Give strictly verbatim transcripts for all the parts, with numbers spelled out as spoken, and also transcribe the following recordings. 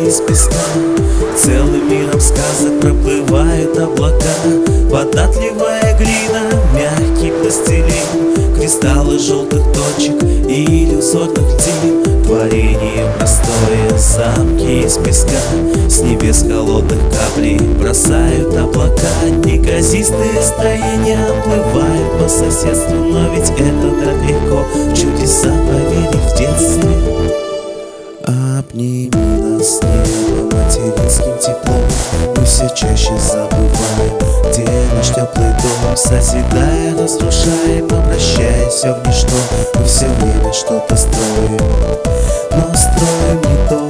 из песка. Целым миром сказок проплывают облака. Податливая глина, мягкий пластилин, кристаллы желтых точек и иллюзорных льдин. Творение простое, замки из песка, с небес холодных каплей бросают облака. Неказистые строения плывают по соседству, но ведь это так легко в чудеса поверить в детстве. Обними нас небо материнским теплом, мы все чаще забываем, где наш теплый дом. Созидая, разрушаем, обращая все в ничто. Мы все время что-то строим, но строим не то.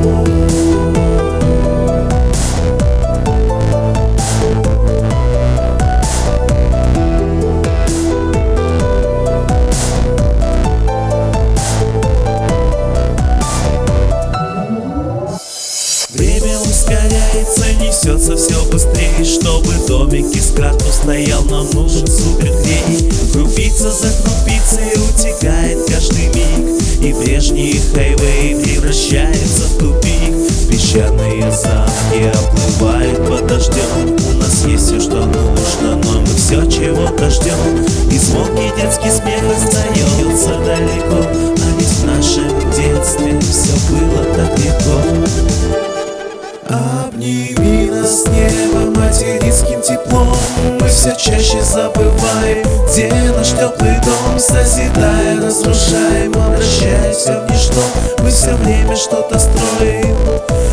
Время ускоряется, несется все быстрее. Чтобы домик из карт устоял, нам нужен суперклей. Крупица за крупицей утекает каждый миг, и прежние хайвей превращаются в тупик. Песчаные замки оплывают под дождем. У нас есть все, что нужно, но мы все чего-то ждем. И звонкий детский смех остается далеко, а ведь в нашем детстве все было так легко. Обними нас небо материнским теплом, мы все чаще забываем, где наш теплый дом. Созидая, разрушаем, обращаясь в ничто. Мы все время что-то строим,